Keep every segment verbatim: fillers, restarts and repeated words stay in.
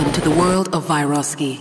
Welcome to the world of Vyroski.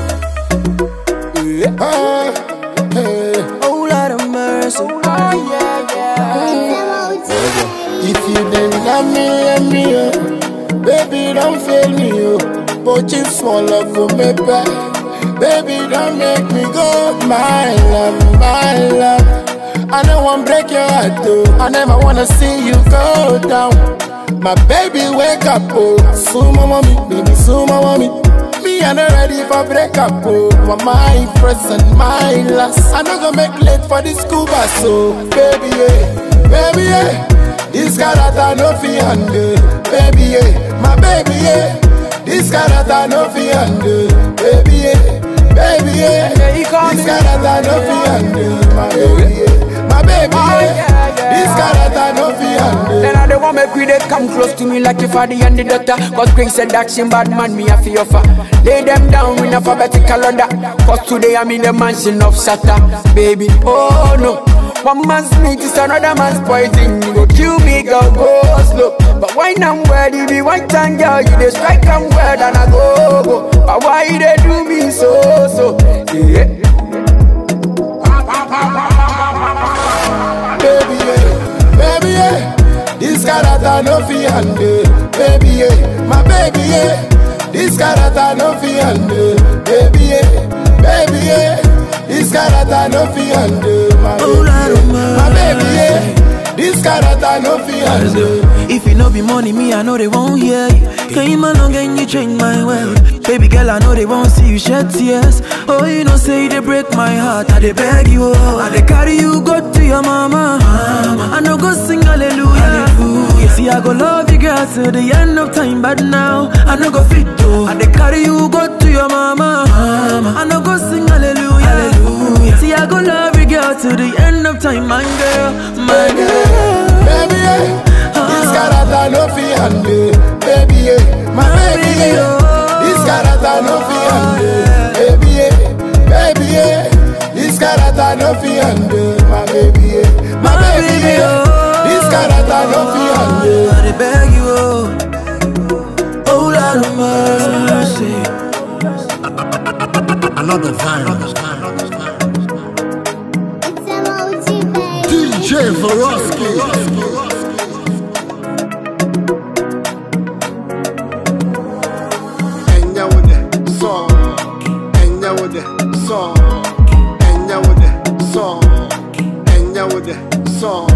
Yeah. Hey, hey. Oh, Lord of mercy. Oh, yeah, yeah. If you didn't love me, let me, oh. Baby, don't fail me, oh. But you swallow go me back. Baby, don't make me go. My love, my love, I don't want to break your heart, though. I never want to see you go down. My baby, wake up, oh. Sumo mommy, baby, sumo mommy. Me, I'm not ready for breakup, oh. My first and my last. I'm not gonna make late for the school bus, so baby, yeah, baby, yeah. This character no fi handle, baby, yeah. My baby, yeah. This character no fi handle, baby, yeah, baby, yeah. This character no fi handle, my baby, yeah. My baby, yeah. This character no fi handle. Then I don't want make we they come close to me like if I the and the doctor. Cause Greg said action bad man me a fi offer. Lay them down in alphabetical order. Cause today I'm in the mansion of Sata, baby. Oh no, one man's meat is another man's poison. You go kill me, girl, go slow. But why I'm ready, be one time, girl, you dey strike I'm word and I go go. But why they do me so so? Yeah. Baby, yeah, baby, yeah. This character no fi handle, baby, yeah. My baby, yeah. This character no fi handle, baby, yeah, baby, yeah. This character no fi handle, my baby, yeah. My baby, yeah. This character no fi handle. If you no be money, me I know they won't hear you. Came along and you change my world. Baby girl, I know they won't see you shed tears. Oh, you know say they break my heart. I they beg you, oh. I they carry you go to your mama. mama. I know go sing hallelujah. hallelujah. See I go love you girl till the end of time, but now I know go fit though. I they carry you go to your mama. mama. I know go sing hallelujah. hallelujah. See I go love you girl till the end of time, my girl, my girl. Baby, yeah. This character no fi handle, baby, yeah. My baby, yeah. This character no fi handle, baby, yeah. Baby, yeah. This character no fi handle, my baby, yeah. My baby, yeah. This character no fi handle. I dey beg you, oh, oh Lord of mercy. Another virus. D J Vyroski. Song, and now with the song, and now with the song, and now with the song.